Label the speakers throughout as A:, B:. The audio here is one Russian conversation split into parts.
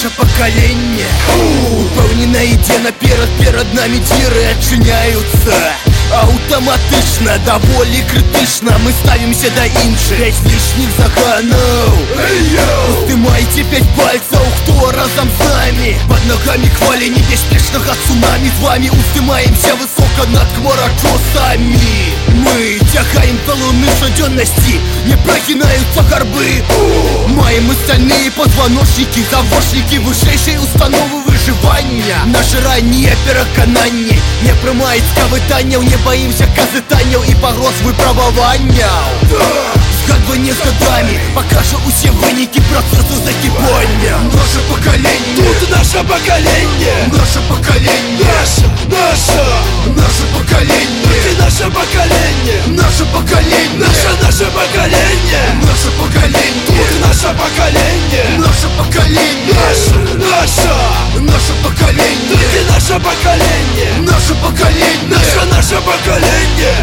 A: наше покоління упевнена йде наперед, перед нами двері відчиняються. Автоматично, доволі критично мы ставимся до інших. 5 лишних законов. Устымайте 5 пальцев, кто разом с нами. Под ногами хвали небеспечного цунами. С вами устымаемся высоко над хмарочосами. Мы тягаем колонны щоденности, не прогинаются горбы. Маем мы стальные позвоночники, завошники высшейшей установы выживания. Наши ранние переконання не приймають скавитання, не боимся казытання и погроз выпробования. Згадування з годами покаже усі виніки процесу закипання. Наше покоління,
B: тут наше покоління,
A: наше покоління,
B: наше покоління,
A: тут
B: наше покоління,
A: наше покоління,
B: наше покоління,
A: наше покоління,
B: тут наше покоління,
A: наше покоління, наше покоління,
B: тут наше покоління,
A: наше покоління,
B: наше покоління.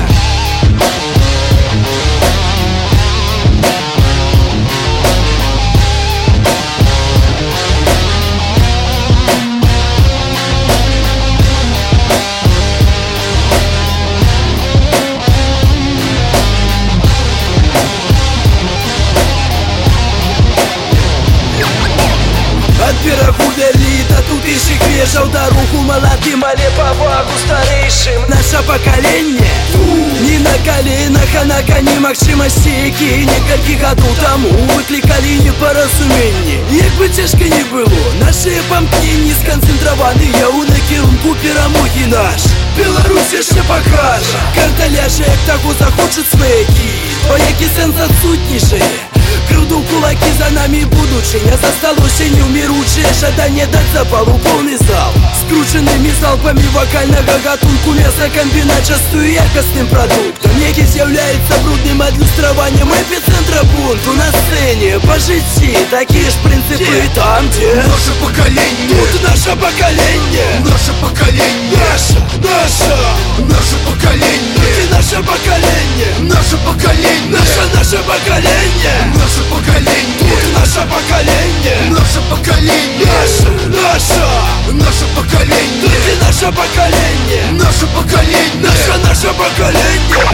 B: От пирогу вели, да тут ищик вешал дорогу молодым, але повагу старейшим. Наше поколение не на коленах, а на коні магчимості, некалькі гадоў таму выклікалі непаразуменне. Як бы цяжка не было, наши памкненні сканцэнтраваныя ў накірунку перамогі наш. Беларусь яшчэ пакажа, карта ляжа, як таго захочуць сваякі. Твоякі сэнс адсутнейшае, крыўду ў кулакі, за нами будучыня. Засталося неўміручае жаданне даць запалу поўны зал. Скручанымі залпамі вакальнага гатунку мясакамбінат частуе якасным прадуктам, які з'яўляецца брудным адлюстраваннем эпіцэнтра бунту на сцэне. Па жыцці такія ж прынцыпы там, дзе
A: наше покоління,
B: тут наше покоління,
A: наше покоління, наше покоління,
B: наше покоління,
A: наше покоління,
B: наше покоління,
A: наше покоління,
B: тут наше покоління,
A: наше покоління, наше покоління,
B: тут наше покоління,
A: наше покоління,
B: наше покоління.